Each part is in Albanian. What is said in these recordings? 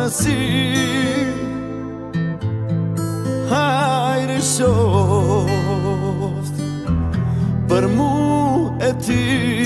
si. Hajde shoft për mu e ti.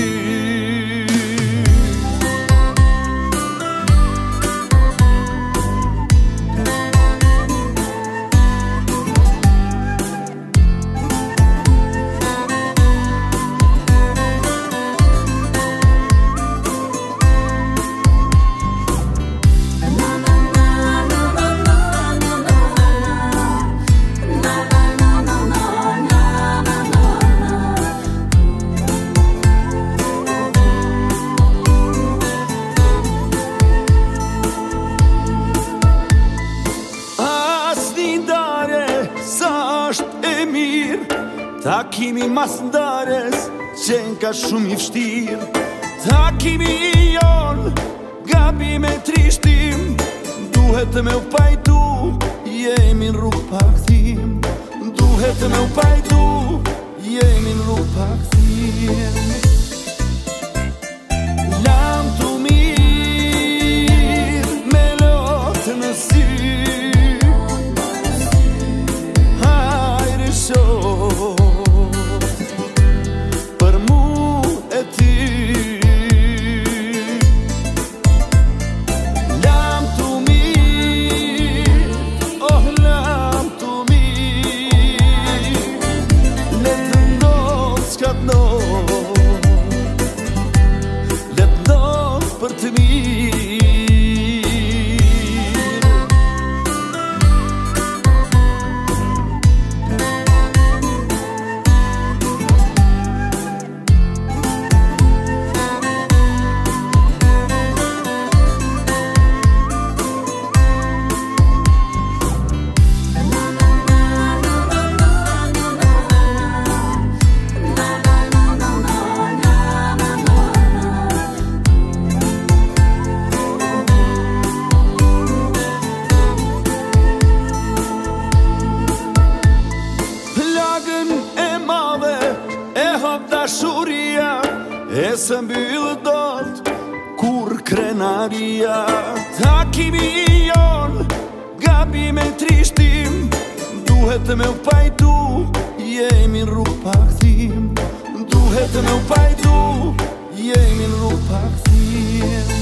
Takimi mas ndares qenë ka shumë i vështirë. Takimi jon gabi me trishtim, duhet me u pajtu, jemi në rrugë pa kthim. Duhet me u pajtu, jemi në rrugë pa kthim. Lam të mirë me lotë në sy, hajde shoh për të mirë. Dashuria e së mbyllë dot kur krenaria. Takimi jon gabi me trishtim, duhet me u pajtu, jemi në rrugë pa kthim. Duhet me u pajtu, jemi në rrugë pa kthim.